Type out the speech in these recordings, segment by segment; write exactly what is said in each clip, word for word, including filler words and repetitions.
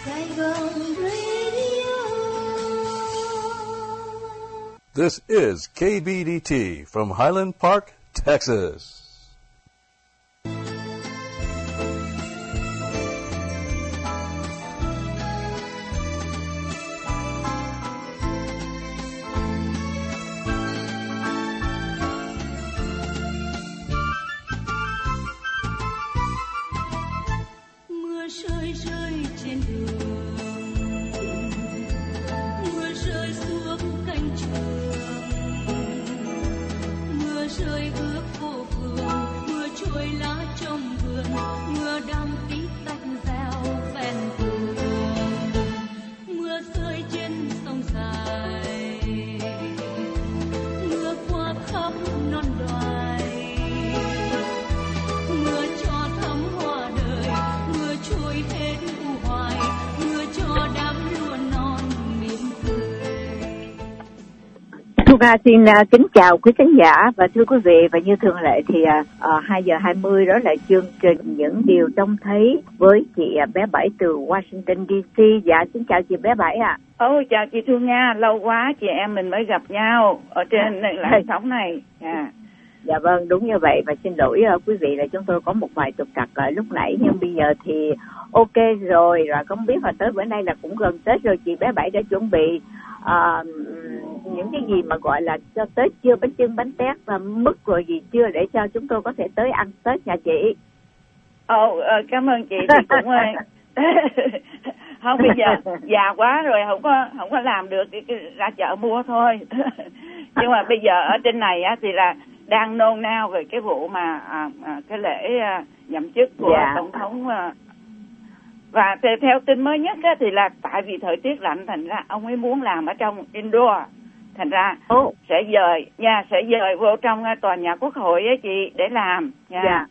Saigon Radio. This is K B D T from Highland Park, Texas. Nga xin uh, kính chào quý khán giả và thưa quý vị, và như thường lệ thì uh, uh, hai giờ hai mươi đó là chương trình Những Điều Trông Thấy với chị uh, bé Bảy từ Washington đê xê. Dạ xin chào chị bé Bảy ạ. À. Ôi chào chị Thu Nga, lâu quá chị em mình mới gặp nhau ở trên làn sóng này. À. Dạ vâng, đúng như vậy, và xin lỗi uh, quý vị là chúng tôi có một vài trục trặc uh, lúc nãy, nhưng bây giờ thì ok rồi, rồi không biết là tới bữa nay là cũng gần Tết rồi, chị bé Bảy đã chuẩn bị uh, những cái gì mà gọi là cho Tết chưa, bánh chưng bánh tét và mứt rồi gì chưa, để cho chúng tôi có thể tới ăn Tết nhà chị. Ồ, oh, cảm ơn chị thì cũng không, bây giờ già quá rồi không có không có làm được, ra chợ mua thôi. Nhưng mà bây giờ ở trên này á thì là đang nôn nao về cái vụ mà à, à, cái lễ à, nhậm chức của dạ. tổng thống à, và theo, theo tin mới nhất á, thì là tại vì thời tiết lạnh thành ra ông ấy muốn làm ở trong indoor, thành ra oh. sẽ dời nha sẽ dời vô trong uh, tòa nhà Quốc hội á chị để làm nha. Yeah.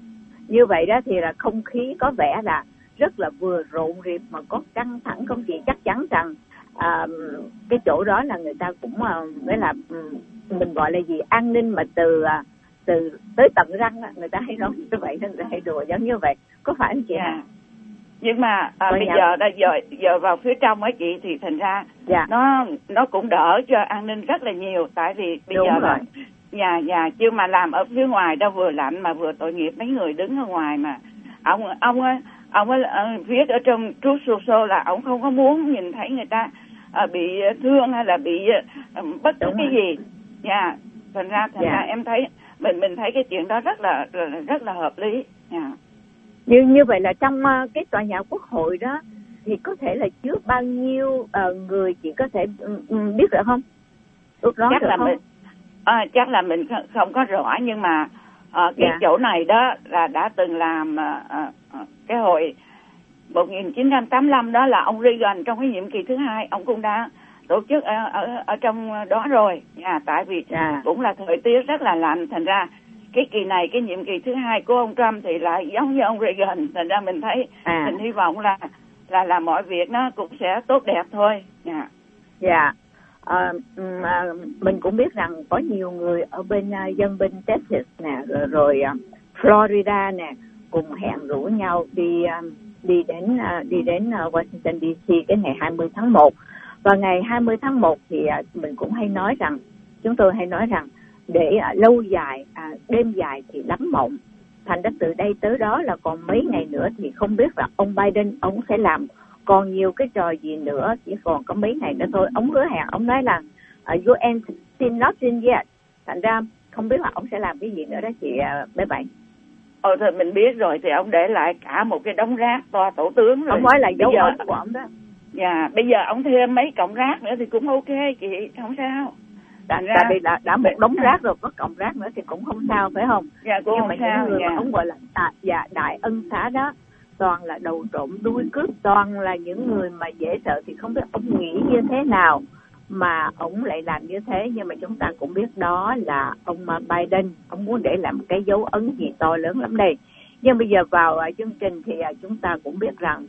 Như vậy đó thì là không khí có vẻ là rất là vừa rộn rịp mà có căng thẳng không chị? Chắc chắn rằng uh, cái chỗ đó là người ta cũng uh, nghĩa là um, mình gọi là gì, an ninh mà từ uh, từ tới tận răng, người ta hay nói như vậy, nên người ta hay đùa giống như vậy, có phải không chị? Yeah. Nhưng mà à, bây nhà... giờ đã giờ giờ vào phía trong ấy chị, thì thành ra dạ. nó nó cũng đỡ cho an ninh rất là nhiều, tại vì bây Đúng giờ rồi. là nhà nhà chứ mà làm ở phía ngoài đâu vừa lạnh mà vừa tội nghiệp mấy người đứng ở ngoài mà ông ông ấy ông ấy viết ở trong Truth Social là ông không có muốn nhìn thấy người ta à, bị thương hay là bị uh, bất cứ cái gì nha. Thành ra thành dạ. ra em thấy mình mình thấy cái chuyện đó rất là rất là hợp lý nha. Như như vậy là trong uh, cái tòa nhà Quốc hội đó thì có thể là chứa bao nhiêu uh, người, chị có thể um, biết được không? Ước đoán chắc được là không? mình à, chắc là mình không có rõ, nhưng mà uh, cái dạ. chỗ này đó là đã từng làm uh, uh, cái hồi một nghìn chín trăm tám mươi lăm đó, là ông Reagan trong cái nhiệm kỳ thứ hai ông cũng đã tổ chức ở ở, ở trong đó rồi nha. Tại vì dạ. cũng là thời tiết rất là lạnh, thành ra cái kỳ này, cái nhiệm kỳ thứ hai của ông Trump thì lại giống như ông Reagan, thành ra mình thấy à. mình hy vọng là là là mọi việc nó cũng sẽ tốt đẹp thôi. Dạ. Dạ. À, à, mình cũng biết rằng có nhiều người ở bên uh, dân bên Texas nè, rồi, rồi uh, Florida nè, cùng hẹn rủ nhau đi uh, đi đến uh, đi đến uh, Washington đê xê cái ngày hai mươi tháng một. Và ngày hai mươi tháng một thì uh, mình cũng hay nói rằng, chúng tôi hay nói rằng để à, lâu dài, à, đêm dài thì lắm mộng. Thành ra từ đây tới đó là còn mấy ngày nữa thì không biết là ông Biden ông sẽ làm còn nhiều cái trò gì nữa, chỉ còn có mấy ngày nữa thôi. Ông hứa hẹn, ông nói là uh, u en still not in yet. Thành ra không biết là ông sẽ làm cái gì nữa đó chị uh, bé Bảy. Ồ thôi mình biết rồi, thì ông để lại cả một cái đống rác to tổ tướng rồi. Ông nói là dấu ấn của ông đó. Dạ, bây giờ ông thêm mấy cọng rác nữa thì cũng ok chị, không sao. Tại vì đã, đã một đống rác rồi, có cọng rác nữa thì cũng không sao, phải không? Dạ, cũng nhưng không mà sao, những người dạ. mà ông gọi là đại, dạ, đại ân xá đó, toàn là đầu trộm đuôi cướp, toàn là những người mà dễ sợ, thì không biết ông nghĩ như thế nào mà ông lại làm như thế. Nhưng mà chúng ta cũng biết đó là ông Biden, ông muốn để làm cái dấu ấn gì to lớn lắm đây. Nhưng bây giờ vào uh, chương trình thì uh, chúng ta cũng biết rằng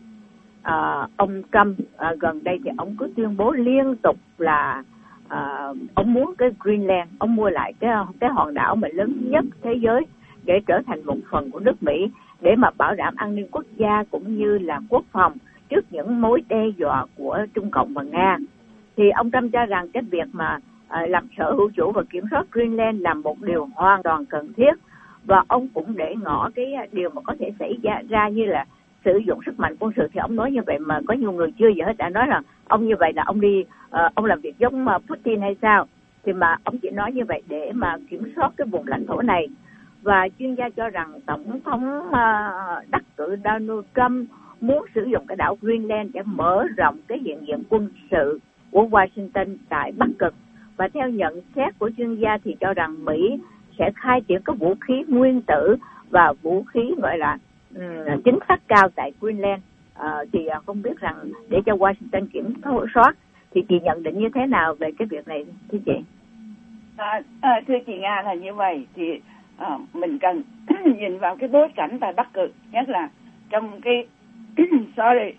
uh, ông Trump uh, gần đây thì ông cứ tuyên bố liên tục là uh, ông muốn cái Greenland, ông mua lại cái cái hòn đảo mà lớn nhất thế giới để trở thành một phần của nước Mỹ, để mà bảo đảm an ninh quốc gia cũng như là quốc phòng trước những mối đe dọa của Trung Cộng và Nga. Thì ông Trump cho rằng cái việc mà uh, làm sở hữu chủ và kiểm soát Greenland là một điều hoàn toàn cần thiết, và ông cũng để ngỏ cái điều mà có thể xảy ra, ra như là sử dụng sức mạnh quân sự. Thì ông nói như vậy mà có nhiều người chưa giờ hết đã nói rằng ông như vậy là ông đi uh, ông làm việc giống uh, Putin hay sao. Thì mà ông chỉ nói như vậy để mà kiểm soát cái vùng lãnh thổ này. Và chuyên gia cho rằng tổng thống uh, đắc cử Donald Trump muốn sử dụng cái đảo Greenland để mở rộng cái hiện diện quân sự của Washington tại Bắc Cực. Và theo nhận xét của chuyên gia thì cho rằng Mỹ sẽ khai triển các vũ khí nguyên tử và vũ khí gọi là um, chính xác cao tại Greenland. Uh, thì uh, không biết rằng để cho Washington kiểm soát thì chị nhận định như thế nào về cái việc này thưa chị? À, à, thưa chị Nga là như vậy, thì à, mình cần nhìn vào cái bối cảnh tại Bắc Cực, nhất là trong cái sorry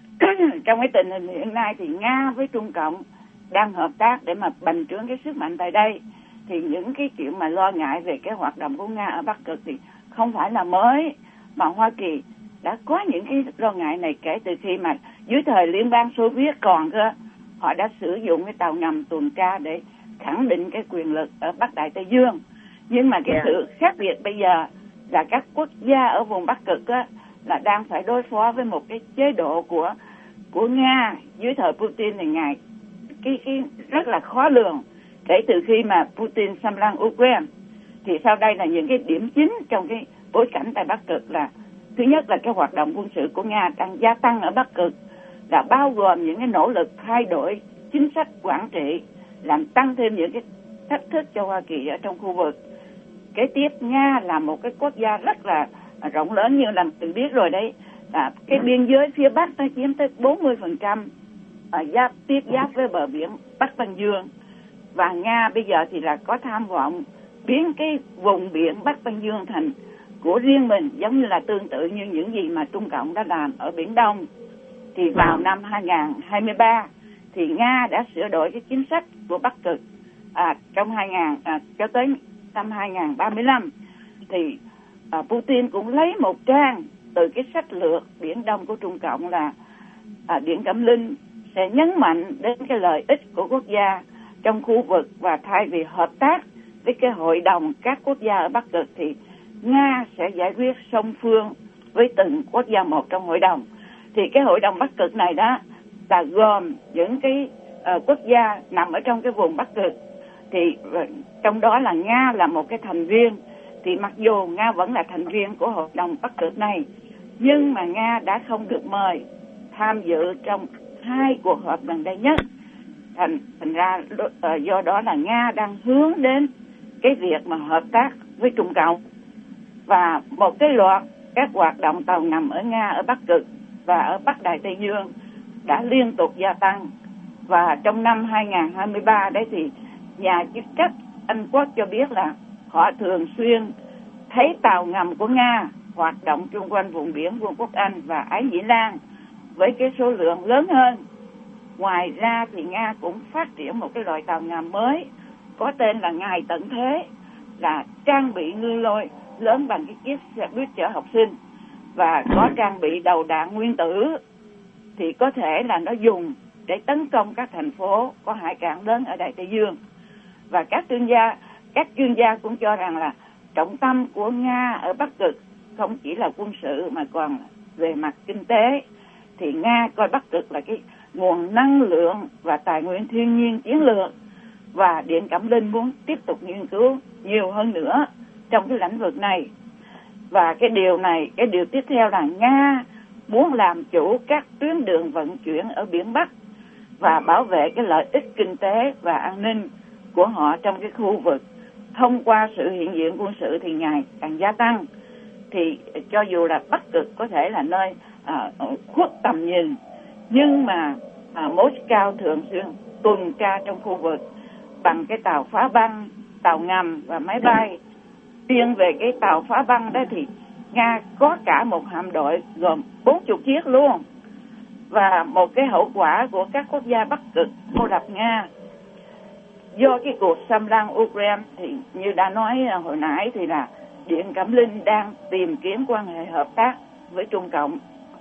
trong cái tình hình hiện nay thì Nga với Trung Cộng đang hợp tác để mà bành trướng cái sức mạnh tại đây. Thì những cái chuyện mà lo ngại về cái hoạt động của Nga ở Bắc Cực thì không phải là mới, mà Hoa Kỳ đã có những cái lo ngại này kể từ khi mà dưới thời Liên bang Xô Viết còn cơ, họ đã sử dụng cái tàu ngầm tuần tra để khẳng định cái quyền lực ở Bắc Đại Tây Dương. Nhưng mà cái yeah. sự khác biệt bây giờ là các quốc gia ở vùng Bắc Cực á, là đang phải đối phó với một cái chế độ của của Nga dưới thời Putin này ngài cái cái rất là khó lường. Kể từ khi mà Putin xâm lăng Ukraine thì sau đây là những cái điểm chính trong cái bối cảnh tại Bắc Cực là: thứ nhất là cái hoạt động quân sự của Nga đang gia tăng ở Bắc Cực, là bao gồm những cái nỗ lực thay đổi chính sách quản trị, làm tăng thêm những cái thách thức cho Hoa Kỳ ở trong khu vực. Kế tiếp, Nga là một cái quốc gia rất là rộng lớn, như là mình biết rồi đấy, là cái biên giới phía Bắc nó chiếm tới bốn mươi phần trăm giáp tiếp giáp với bờ biển Bắc Băng Dương. Và Nga bây giờ thì là có tham vọng biến cái vùng biển Bắc Băng Dương thành của riêng mình, giống như là tương tự như những gì mà Trung Cộng đã làm ở Biển Đông. Thì vào năm hai không hai ba thì Nga đã sửa đổi cái chính sách của Bắc Cực à, trong hai nghìn à, cho tới năm hai không ba lăm. Thì à, Putin cũng lấy một trang từ cái sách lược Biển Đông của Trung Cộng là à, Điện Cẩm Linh sẽ nhấn mạnh đến cái lợi ích của quốc gia trong khu vực, và thay vì hợp tác với cái hội đồng các quốc gia ở Bắc Cực thì Nga sẽ giải quyết song phương với từng quốc gia một trong hội đồng. Thì cái hội đồng Bắc Cực này đó là gồm những cái uh, quốc gia nằm ở trong cái vùng Bắc Cực, thì uh, trong đó là Nga là một cái thành viên. Thì mặc dù Nga vẫn là thành viên của hội đồng Bắc Cực này, nhưng mà Nga đã không được mời tham dự trong hai cuộc họp gần đây nhất. Thành, thành ra uh, do đó là Nga đang hướng đến cái việc mà hợp tác với Trung Cộng. Và một cái loạt các hoạt động tàu ngầm ở Nga ở Bắc Cực và ở Bắc Đại Tây Dương đã liên tục gia tăng. Và trong năm hai không hai ba đấy thì nhà chức trách Anh Quốc cho biết là họ thường xuyên thấy tàu ngầm của Nga hoạt động xung quanh vùng biển Vương quốc Anh và Ái Nhĩ Lan với cái số lượng lớn hơn. Ngoài ra thì Nga cũng phát triển một cái loại tàu ngầm mới có tên là Ngài Tận Thế, là trang bị ngư lôi lớn bằng cái chiếc xe buýt chở học sinh và có trang bị đầu đạn nguyên tử, thì có thể là nó dùng để tấn công các thành phố có hải cảng lớn ở Đại Tây Dương. Và các chuyên gia các chuyên gia cũng cho rằng là trọng tâm của Nga ở Bắc Cực không chỉ là quân sự mà còn về mặt kinh tế. Thì Nga coi Bắc Cực là cái nguồn năng lượng và tài nguyên thiên nhiên chiến lược, và Điện Cẩm Linh muốn tiếp tục nghiên cứu nhiều hơn nữa trong cái lĩnh vực này. Và cái điều này, cái điều tiếp theo là Nga muốn làm chủ các tuyến đường vận chuyển ở biển Bắc và bảo vệ cái lợi ích kinh tế và an ninh của họ trong cái khu vực. Thông qua sự hiện diện quân sự thì ngày càng gia tăng. Thì cho dù là Bắc Cực có thể là nơi à, khuất tầm nhìn, nhưng mà à, Moscow thường xuyên tuần tra trong khu vực bằng cái tàu phá băng, tàu ngầm và máy bay. Riêng về cái tàu phá băng đó thì Nga có cả một hạm đội gồm bốn mươi chiếc luôn. Và một cái hậu quả của các quốc gia Bắc Cực cô lập Nga do cái cuộc xâm lăng Ukraine thì như đã nói hồi nãy thì là Điện Cẩm Linh đang tìm kiếm quan hệ hợp tác với Trung Cộng.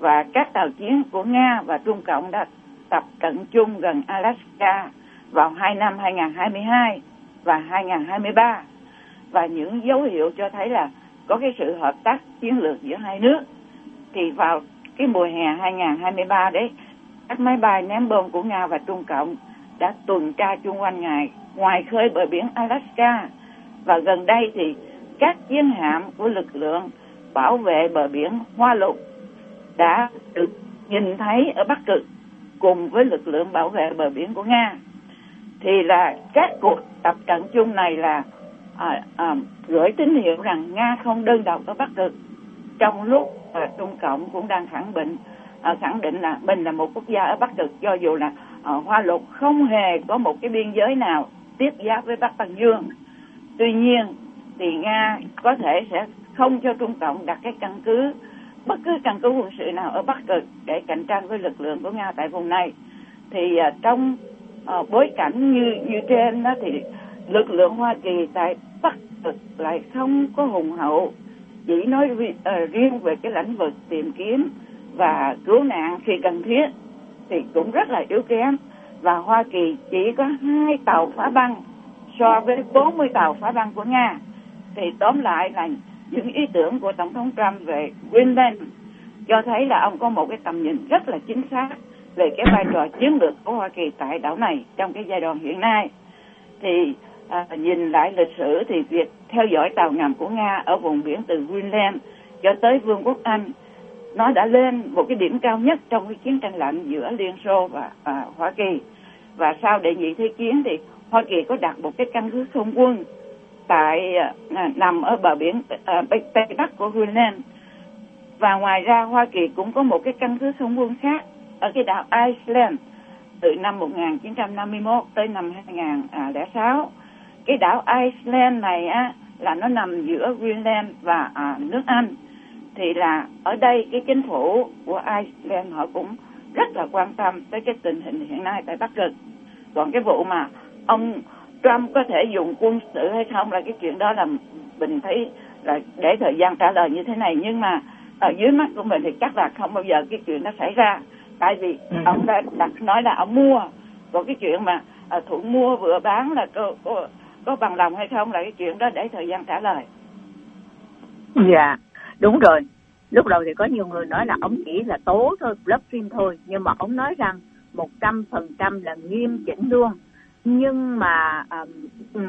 và các tàu chiến của Nga và Trung Cộng đã tập trận chung gần Alaska vào hai năm hai nghìn không trăm hai mươi hai và hai nghìn không trăm hai mươi ba, và những dấu hiệu cho thấy là có cái sự hợp tác chiến lược giữa hai nước. Thì vào cái mùa hè hai nghìn không trăm hai mươi ba đấy, các máy bay ném bom của Nga và Trung Cộng đã tuần tra chung quanh ngày ngoài khơi bờ biển Alaska, và gần đây thì các chiến hạm của lực lượng bảo vệ bờ biển Hoa Lục đã được nhìn thấy ở Bắc Cực cùng với lực lượng bảo vệ bờ biển của Nga. Thì là các cuộc tập trận chung này là à, à, gửi tín hiệu rằng Nga không đơn độc ở Bắc Cực, trong lúc à, Trung Cộng cũng đang khẳng định à, khẳng định là mình là một quốc gia ở Bắc Cực, cho dù là à, Hoa Lục không hề có một cái biên giới nào tiếp giáp với Bắc Đại Dương. Tuy nhiên thì Nga có thể sẽ không cho Trung Cộng đặt cái căn cứ, bất cứ căn cứ quân sự nào ở Bắc Cực để cạnh tranh với lực lượng của Nga tại vùng này. Thì uh, trong uh, bối cảnh như như trên đó, thì lực lượng Hoa Kỳ tại Bắc Cực lại không có hùng hậu, chỉ nói uh, riêng về cái lĩnh vực tìm kiếm và cứu nạn khi cần thiết thì cũng rất là yếu kém, và Hoa Kỳ chỉ có hai tàu phá băng so với bốn mươi tàu phá băng của Nga. Thì tóm lại là những ý tưởng của Tổng thống Trump về Greenland cho thấy là ông có một cái tầm nhìn rất là chính xác về cái vai trò chiến lược của Hoa Kỳ tại đảo này trong cái giai đoạn hiện nay. Thì à, nhìn lại lịch sử thì việc theo dõi tàu ngầm của Nga ở vùng biển từ Greenland cho tới Vương quốc Anh, nó đã lên một cái điểm cao nhất trong cái chiến tranh lạnh giữa Liên Xô và à, Hoa Kỳ. Và sau đệ nhị thế chiến thì Hoa Kỳ có đặt một cái căn cứ không quân tại à, nằm ở bờ biển à, Tây Bắc của Greenland. Và ngoài ra Hoa Kỳ cũng có một cái căn cứ không quân khác ở cái đảo Iceland từ năm một nghìn chín trăm năm mươi mốt tới năm hai nghìn không trăm lẻ sáu. Cái đảo Iceland này á là nó nằm giữa Greenland và à, nước Anh. Thì là ở đây cái chính phủ của Iceland họ cũng rất là quan tâm tới cái tình hình hiện nay tại Bắc Cực. Còn cái vụ mà ông Trump có thể dùng quân sự hay không là cái chuyện đó là mình thấy là để thời gian trả lời như thế này. Nhưng mà ở dưới mắt của mình thì chắc là không bao giờ cái chuyện đó xảy ra, tại vì ừ. ông đã đặt nói là ông mua. Còn cái chuyện mà à, thủ mua vừa bán là có, có, có bằng lòng hay không là cái chuyện đó để thời gian trả lời. Dạ, đúng rồi. Lúc đầu thì có nhiều người nói là ông chỉ là tố thôi, bluffing thôi. Nhưng mà ông nói rằng một trăm phần trăm là nghiêm chỉnh luôn. Nhưng mà um,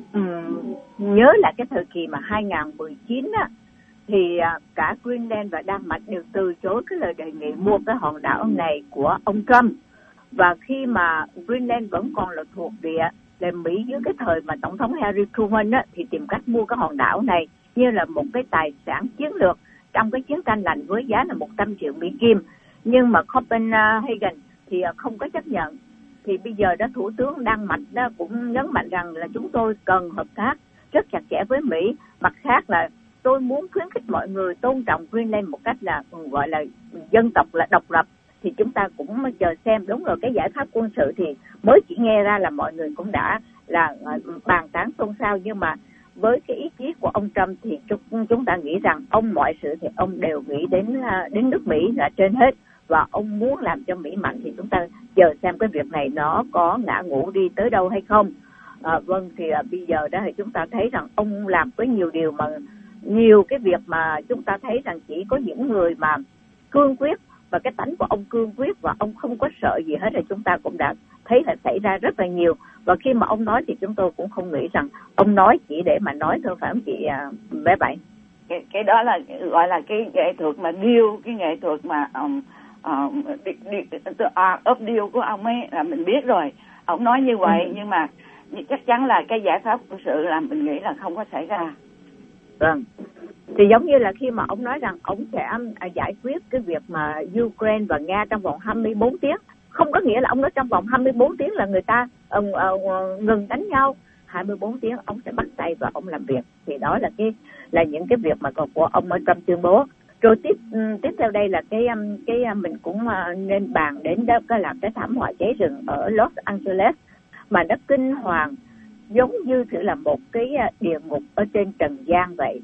um, nhớ lại cái thời kỳ mà hai nghìn không trăm mười chín á, thì uh, cả Greenland và Đan Mạch đều từ chối cái lời đề nghị mua cái hòn đảo này của ông Trump. Và khi mà Greenland vẫn còn là thuộc địa để Mỹ dưới cái thời mà Tổng thống Harry Truman á, thì tìm cách mua cái hòn đảo này như là một cái tài sản chiến lược trong cái chiến tranh lạnh với giá là một trăm triệu Mỹ Kim. Nhưng mà Copenhagen thì không có chấp nhận. Thì bây giờ đó Thủ tướng Đan Mạch đó cũng nhấn mạnh rằng là chúng tôi cần hợp tác rất chặt chẽ với Mỹ. Mặt khác là tôi muốn khuyến khích mọi người tôn trọng Greenland một cách là gọi là dân tộc là độc lập. Thì chúng ta cũng chờ xem. Đúng rồi, cái giải pháp quân sự thì mới chỉ nghe ra là mọi người cũng đã là bàn tán xôn xao. Nhưng mà với cái ý chí của ông Trump thì chúng ta nghĩ rằng ông mọi sự thì ông đều nghĩ đến đến nước Mỹ là trên hết. Và ông muốn làm cho Mỹ mạnh thì chúng ta chờ xem cái việc này nó có ngã ngũ đi tới đâu hay không. À, vâng, thì à, bây giờ đó thì chúng ta thấy rằng ông làm với nhiều điều mà nhiều cái việc mà chúng ta thấy rằng chỉ có những người mà cương quyết, và cái tánh của ông cương quyết và ông không có sợ gì hết, thì chúng ta cũng đã thấy là xảy ra rất là nhiều. Và khi mà ông nói thì chúng tôi cũng không nghĩ rằng ông nói chỉ để mà nói thôi, phải không chị à, bé Bảy? Cái, cái đó là gọi là cái nghệ thuật mà điêu, cái nghệ thuật mà um, uh, đi, đi, the art of deal của ông ấy là mình biết rồi. Ông nói như vậy, ừ. nhưng mà chắc chắn là cái giải pháp quân sự là mình nghĩ là không có xảy ra. Vâng. Thì giống như là khi mà ông nói rằng ông sẽ giải quyết cái việc mà Ukraine và Nga trong vòng hai mươi bốn tiếng, không có nghĩa là ông nói trong vòng hai mươi bốn tiếng là người ta uh, uh, ngừng đánh nhau. hai mươi bốn tiếng ông sẽ bắt tay và ông làm việc. Thì đó là cái là những cái việc mà của ông ở Trump tuyên bố. Rồi tiếp tiếp theo đây là cái cái mình cũng nên bàn đến đó, cái là cái thảm họa cháy rừng ở Los Angeles mà nó kinh hoàng, giống như thử là một cái địa ngục ở trên trần gian vậy.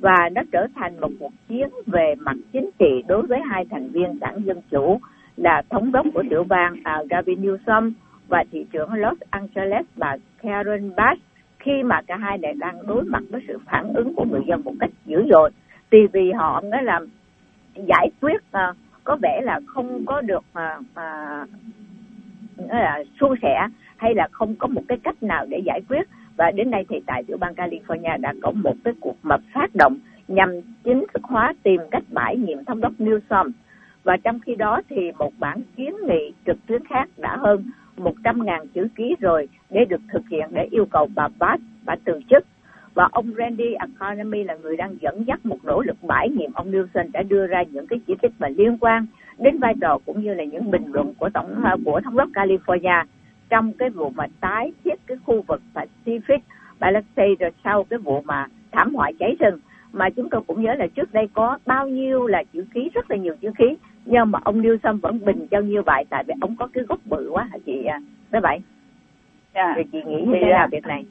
và nó trở thành một cuộc chiến về mặt chính trị đối với hai thành viên đảng Dân Chủ là thống đốc của tiểu bang uh, Gavin Newsom và thị trưởng Los Angeles bà Karen Bass, khi mà cả hai này đang đối mặt với sự phản ứng của người dân một cách dữ dội, thì vì họ nói là giải quyết uh, có vẻ là không có được uh, uh, là suôn sẻ hay là không có một cái cách nào để giải quyết. Và đến nay thì tại tiểu bang California đã có một cái cuộc mà phát động nhằm chính thức hóa tìm cách bãi nhiệm thống đốc Newsom. Và trong khi đó thì một bản kiến nghị trực tuyến khác đã hơn một trăm ngàn chữ ký rồi để được thực hiện để yêu cầu bà Bass bà từ chức. Và ông Randy Economy là người đang dẫn dắt một nỗ lực bãi nhiệm ông Newsom đã đưa ra những cái chỉ trích mà liên quan đến vai trò cũng như là những bình luận của tổng của thống đốc California trong cái vụ mà tái thiết cái khu vực Pacific Palisades rồi sau cái vụ mà thảm họa cháy rừng. Mà chúng tôi cũng nhớ là trước đây có bao nhiêu là chữ ký, rất là nhiều chữ ký, nhưng mà ông Newsom vẫn bình cho như vậy tại vì ông có cái gốc bự quá hả chị Bé Bảy? Dạ. Thì chị nghĩ như thế nào việc này?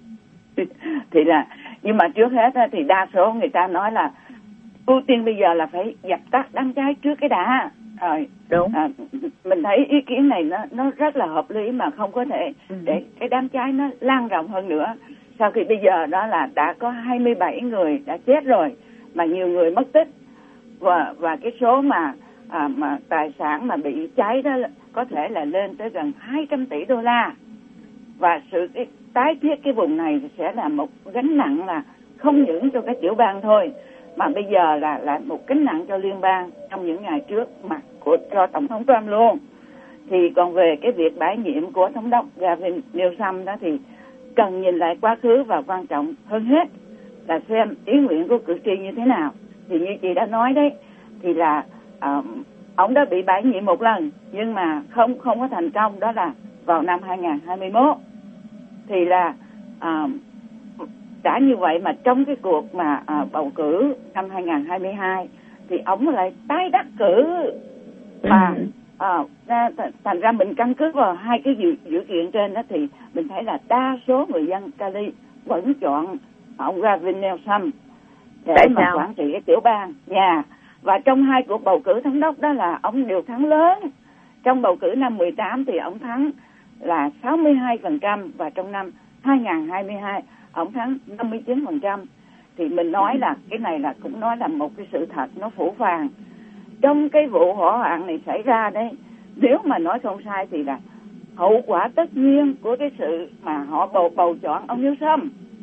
Thì là, nhưng mà trước hết thì đa số người ta nói là ưu tiên bây giờ là phải dập tắt đám cháy trước cái đã. Rồi, đúng. À, mình thấy ý kiến này nó nó rất là hợp lý mà không có thể ừ. để cái đám cháy nó lan rộng hơn nữa. Sau khi bây giờ đó là đã có hai mươi bảy người đã chết rồi, mà nhiều người mất tích, và và cái số mà à, mà tài sản mà bị cháy đó có thể là lên tới gần hai trăm tỷ đô la. Và sự cái, tái thiết cái vùng này sẽ là một gánh nặng là không những cho cái tiểu bang thôi, mà bây giờ là là một gánh nặng cho liên bang trong những ngày trước mặt của cho tổng thống Trump luôn. Thì còn về cái việc bãi nhiệm của thống đốc Gavin Newsom đó thì cần nhìn lại quá khứ, và quan trọng hơn hết là xem ý nguyện của cử tri như thế nào. Thì như chị đã nói đấy, thì là uh, ông đã bị bãi nhiệm một lần nhưng mà không không có thành công, đó là vào năm hai nghìn không trăm hai mươi mốt. Thì là uh, đã như vậy mà trong cái cuộc mà uh, bầu cử năm hai nghìn không trăm hai mươi hai thì ông lại tái đắc cử. Và uh, thành ra mình căn cứ vào hai cái dự, dự kiện trên đó thì mình thấy là đa số người dân Cali vẫn chọn ông Gavin Newsom để Tại mà sao? quản trị cái tiểu bang nhà. Và trong hai cuộc bầu cử thống đốc đó là ông đều thắng lớn. Trong bầu cử năm mười tám thì ông thắng là sáu mươi hai phần trăm, và trong năm hai nghìn không trăm hai mươi hai ông thắng năm mươi chín phần trăm. Thì mình nói là cái này là cũng nói là một cái sự thật nó phủ phàng. Trong cái vụ hỏa hoạn này xảy ra đấy, nếu mà nói không sai thì là hậu quả tất nhiên của cái sự mà họ bầu bầu chọn ông Newsom.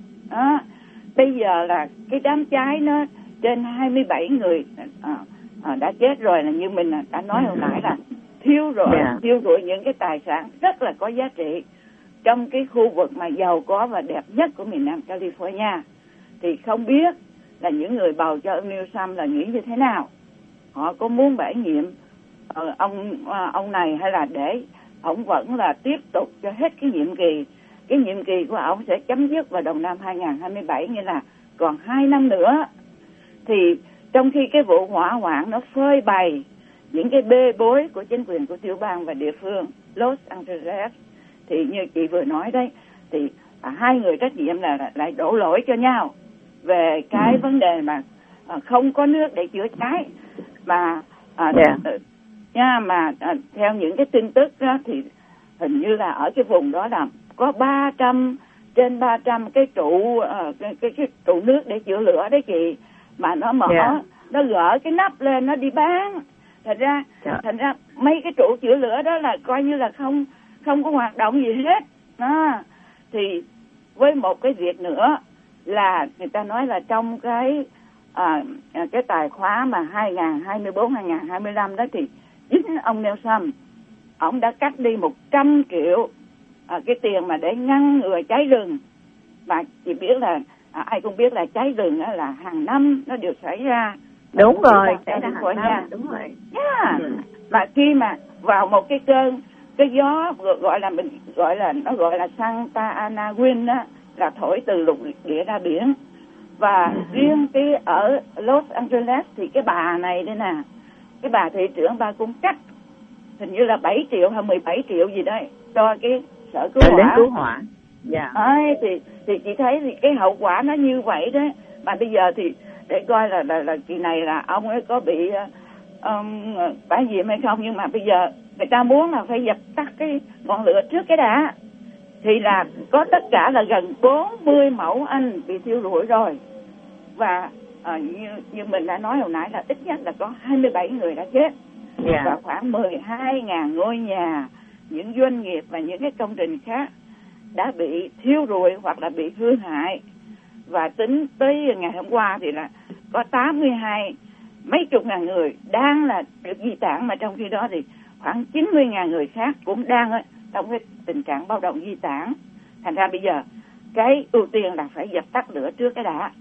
À, bây giờ là cái đám cháy nó trên hai mươi bảy người à, à, đã chết rồi, là như mình đã nói hồi nãy là thiêu rồi, yeah. thiêu rụi những cái tài sản rất là có giá trị trong cái khu vực mà giàu có và đẹp nhất của miền Nam California. Thì không biết là những người bầu cho ông Newsom là nghĩ như thế nào, họ có muốn bãi nhiệm uh, ông uh, ông này, hay là để ông vẫn là tiếp tục cho hết cái nhiệm kỳ. Cái nhiệm kỳ của ông sẽ chấm dứt vào đầu năm hai nghìn không trăm hai mươi bảy, nghĩa là còn hai năm nữa. Thì trong khi cái vụ hỏa hoạn nó phơi bày những cái bê bối của chính quyền của tiểu bang và địa phương Los Angeles, thì như chị vừa nói đấy, thì à, hai người trách nhiệm là lại đổ lỗi cho nhau về cái ừ. vấn đề mà à, không có nước để chữa cháy. Mà à, yeah. nha, mà à, theo những cái tin tức đó, thì hình như là ở cái vùng đó là có ba trăm trên ba trăm cái trụ uh, cái, cái, cái trụ nước để chữa lửa đấy chị, mà nó mở yeah. nó gỡ cái nắp lên nó đi bán. Thành ra yeah. thành ra mấy cái trụ chữa lửa đó là coi như là không không có hoạt động gì hết. Đó. Thì với một cái việc nữa là người ta nói là trong cái à, cái tài khóa mà hai nghìn không trăm hai mươi bốn hai nghìn không trăm hai mươi lăm đó, thì chính ông Newsom ông đã cắt đi một trăm triệu à, cái tiền mà để ngăn ngừa cháy rừng. Mà chị biết là à, ai cũng biết là cháy rừng á, là hàng năm nó đều xảy ra. Đúng rồi, xảy ra hàng năm, đúng rồi. Yeah. Ừ. Mà khi mà vào một cái cơn cái gió gọi là mình gọi là nó gọi là Santa Ana Wind á, là thổi từ lục địa ra biển. Và ừ. riêng cái ở Los Angeles thì cái bà này đây nè, cái bà thị trưởng bà cũng cắt hình như là bảy triệu hay mười bảy triệu gì đấy cho cái sở cứu hỏa. Đến cứu hỏa. Dạ. Ấy, thì thì chị thấy thì cái hậu quả nó như vậy đấy. Mà bây giờ thì để coi là là, là kỳ này là ông ấy có bị um, bãi nhiệm hay không. Nhưng mà bây giờ người ta muốn là phải dập tắt cái ngọn lửa trước cái đã, thì là có tất cả là gần bốn mươi mẫu Anh bị thiêu rụi rồi. Và à, như, như mình đã nói hồi nãy là ít nhất là có hai mươi bảy người đã chết. Yeah. Và khoảng mười hai nghìn ngôi nhà, những doanh nghiệp và những cái công trình khác đã bị thiêu rụi hoặc là bị hư hại. Và tính tới ngày hôm qua thì là có tám mươi hai mấy chục ngàn người đang là được di tản, mà trong khi đó thì khoảng chín mươi ngàn người khác cũng đang ấy, trong cái tình trạng báo động di tản. Thành ra bây giờ cái ưu tiên là phải dập tắt lửa trước cái đã.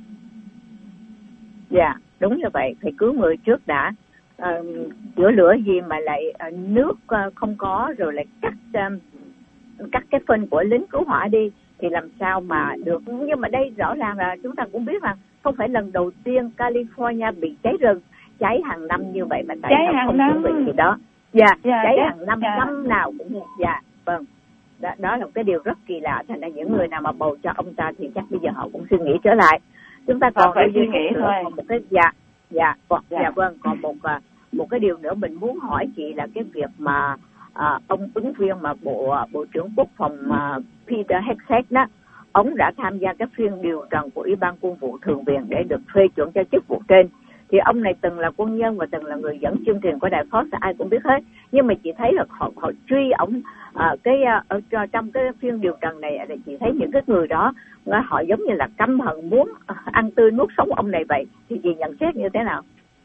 Dạ, yeah, đúng như vậy, phải cứu người trước đã. Uh, chữa lửa gì mà lại uh, nước uh, không có, rồi lại cắt um, cắt cái phân của lính cứu hỏa đi thì làm sao mà được. Nhưng mà đây rõ ràng là chúng ta cũng biết rằng không phải lần đầu tiên California bị cháy rừng, cháy hàng năm như vậy mà tại cháy sao hàng không năm chuẩn bị gì đó. Dạ, dạ cháy dạ, hàng năm, dạ. năm nào cũng dạ vâng. Đó, đó là một cái điều rất kỳ lạ. Thành ra những người nào mà bầu cho ông ta thì chắc bây giờ họ cũng suy nghĩ trở lại. Chúng ta còn phải suy nghĩ thôi. Còn một cái dạ dạ còn, dạ. dạ vâng còn một một cái điều nữa mình muốn hỏi chị là cái việc mà à, ông ứng viên mà bộ bộ trưởng quốc phòng mà Peter Hegseth đó, ông đã tham gia cái phiên điều trần của Ủy ban Quân vụ Thượng viện để được phê chuẩn cho chức vụ trên. Thì ông này từng là quân nhân và từng là người dẫn chương trình của đài Fox, ai cũng biết hết. Nhưng mà chị thấy là họ, họ truy ông à, cái ở trong cái phiên điều trần này, là chị thấy những cái người đó họ giống như là căm hận muốn ăn tươi nuốt sống ông này vậy. Thì chị nhận xét như thế nào?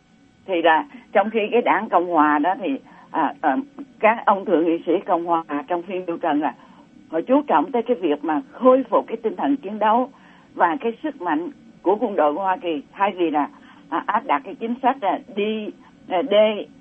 Thì là trong khi cái đảng Cộng hòa đó thì à, à, các ông thượng nghị sĩ Cộng hòa trong phiên điều trần là họ chú trọng tới cái việc mà khôi phục cái tinh thần chiến đấu và cái sức mạnh của quân đội của Hoa Kỳ, thay vì là à, áp đặt cái chính sách là đi D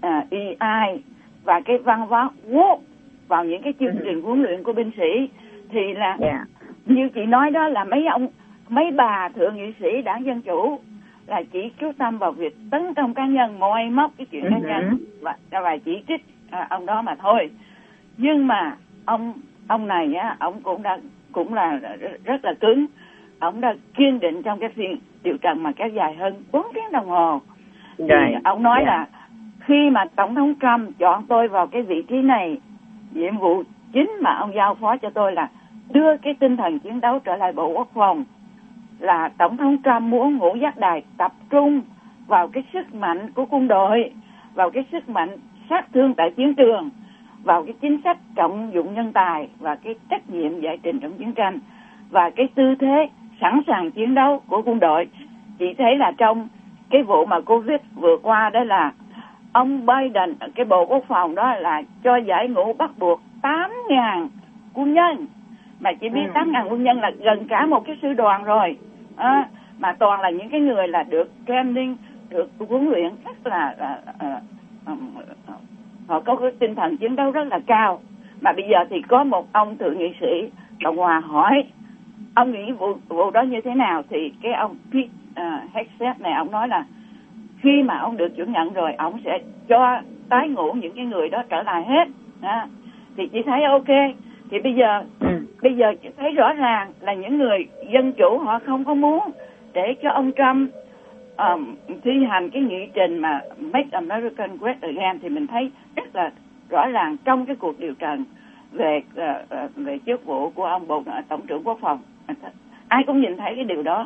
E I và cái văn hóa quốc vào những cái chương trình huấn luyện của binh sĩ. Thì là yeah. như chị nói đó, là mấy ông mấy bà thượng nghị sĩ đảng Dân Chủ là chỉ chú tâm vào việc tấn công cá nhân, moi móc cái chuyện cá nhân và, và chỉ trích à, ông đó mà thôi. Nhưng mà ông ông này á, ông cũng đã cũng là rất là cứng. Ông đã kiên định trong cái phiên điều trần mà kéo dài hơn bốn tiếng đồng hồ. Thì right. ông nói yeah. là khi mà Tổng thống Trump chọn tôi vào cái vị trí này, nhiệm vụ chính mà ông giao phó cho tôi là đưa cái tinh thần chiến đấu trở lại Bộ Quốc phòng. Là Tổng thống Trump muốn ngũ giác đài tập trung vào cái sức mạnh của quân đội, vào cái sức mạnh sát thương tại chiến trường, vào cái chính sách trọng dụng nhân tài và cái trách nhiệm giải trình trong chiến tranh và cái tư thế sẵn sàng chiến đấu của quân đội. Chị thấy là trong cái vụ mà Covid vừa qua đó là ông Biden, cái Bộ Quốc phòng đó là cho giải ngũ bắt buộc tám nghìn quân nhân. Mà chỉ biết tám nghìn quân nhân là gần cả một cái sư đoàn rồi. À, mà toàn là những cái người là được training, được huấn luyện rất là, là uh, um, uh, họ có cái tinh thần chiến đấu rất là cao. Mà bây giờ thì có một ông thượng nghị sĩ Cộng hòa hỏi ông nghĩ vụ, vụ đó như thế nào, thì cái ông Pete uh, Hegseth này ông nói là khi mà ông được chuyển nhận rồi, ông sẽ cho tái ngũ những cái người đó trở lại hết. À, thì chị thấy ok. Thì bây giờ ừ. bây giờ chị thấy rõ ràng là những người dân chủ họ không có muốn để cho ông Trump um, thi hành cái nghị trình mà Make America Great Again. Thì mình thấy rất là rõ ràng trong cái cuộc điều trần về uh, về chức vụ của ông bộ tổng trưởng quốc phòng, ai cũng nhìn thấy cái điều đó.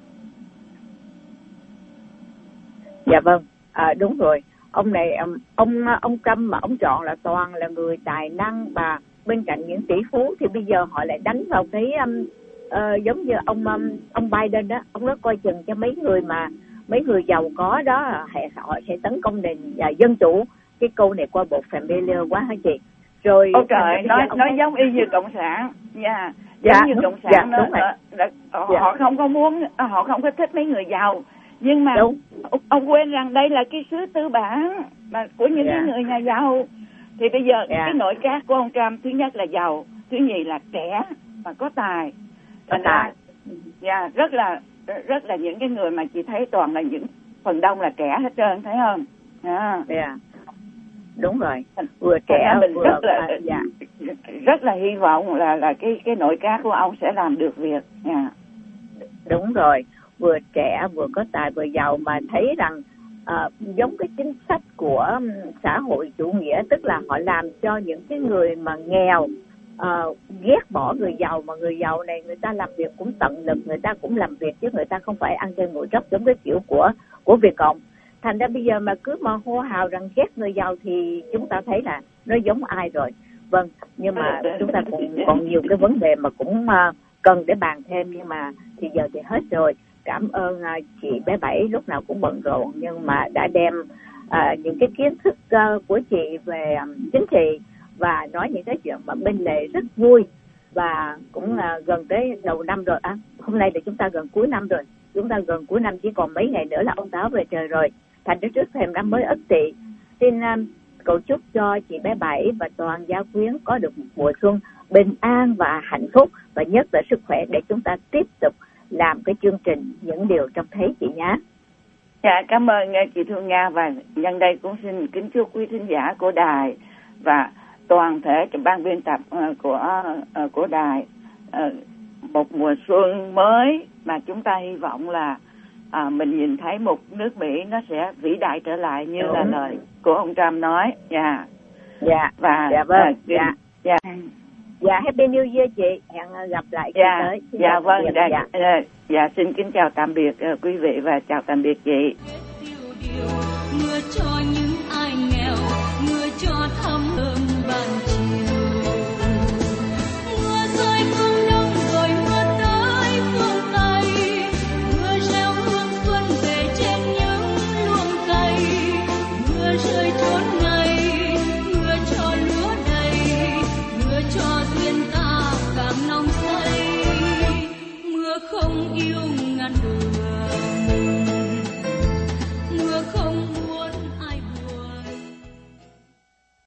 Dạ vâng, à, đúng rồi. Ông này ông ông Trump mà ông chọn là toàn là người tài năng, và bên cạnh những tỷ phú thì bây giờ họ lại đánh vào cái um, uh, giống như ông um, ông Biden đó, ông đó coi chừng cho mấy người mà mấy người giàu có đó, họ sẽ tấn công nền uh, dân chủ. Cái câu này qua bộ familiar quá hả chị? Rồi ôi trời, nói nói giống y như cộng sản nha. Yeah. Giống dạ, như cộng sản dạ, đó, đó, đó, họ, dạ. họ không có muốn, họ không có thích mấy người giàu. Nhưng mà ông, ông quên rằng đây là cái xứ tư bản mà của những yeah. người nhà giàu. Thì bây giờ yeah. cái nội các của ông Trump, thứ nhất là giàu, thứ nhì là trẻ và có tài. Thành ra yeah, rất là rất là những cái người mà chị thấy toàn là những phần đông là trẻ hết trơn, thấy không? Yeah. Yeah. Đúng rồi, vừa trẻ mình vừa rất là dạ. rất là hy vọng là là cái cái nội các của ông sẽ làm được việc. Yeah. Đúng rồi. vừa trẻ vừa có tài vừa giàu, mà thấy rằng uh, giống cái chính sách của xã hội chủ nghĩa, tức là họ làm cho những cái người mà nghèo uh, ghét bỏ người giàu, mà người giàu này người ta làm việc cũng tận lực, người ta cũng làm việc chứ người ta không phải ăn chơi ngủ tróc giống cái kiểu của của Việt Cộng. Thành ra bây giờ mà cứ mà hô hào rằng ghét người giàu thì chúng ta thấy là nó giống ai rồi. Vâng, nhưng mà chúng ta cũng còn nhiều cái vấn đề mà cũng uh, cần để bàn thêm, nhưng mà thì giờ thì hết rồi. Cảm ơn uh, chị bé Bảy, lúc nào cũng bận rộn nhưng mà đã đem uh, những cái kiến thức uh, của chị về um, chính trị và nói những cái chuyện mà bên lề rất vui. Và cũng uh, gần tới đầu năm rồi, à, hôm nay là chúng ta gần cuối năm rồi, chúng ta gần cuối năm, chỉ còn mấy ngày nữa là ông Táo về trời rồi. Thành ra trước thềm năm mới Ất Tỵ, xin um, cầu chúc cho chị bé Bảy và toàn gia quyến có được một mùa xuân bình an và hạnh phúc, và nhất là sức khỏe để chúng ta tiếp tục làm cái chương trình Những Điều Trong Thế chị nhé. Dạ, cảm ơn chị Thương Nga, và nhân đây cũng xin kính chúc quý thính giả của đài và toàn thể ban biên tập của của đài một mùa xuân mới mà chúng ta hy vọng là à, mình nhìn thấy một nước Mỹ nó sẽ vĩ đại trở lại như Đúng. là lời của ông Trump nói. Dạ. Dạ. Và dạ vâng. À, dạ. Dạ. Dạ, Happy New Year chị. Hẹn gặp lại dạ. tới. Xin dạ vâng. Dạ. Dạ. Dạ. Dạ xin kính chào tạm biệt uh, quý vị và chào tạm biệt chị.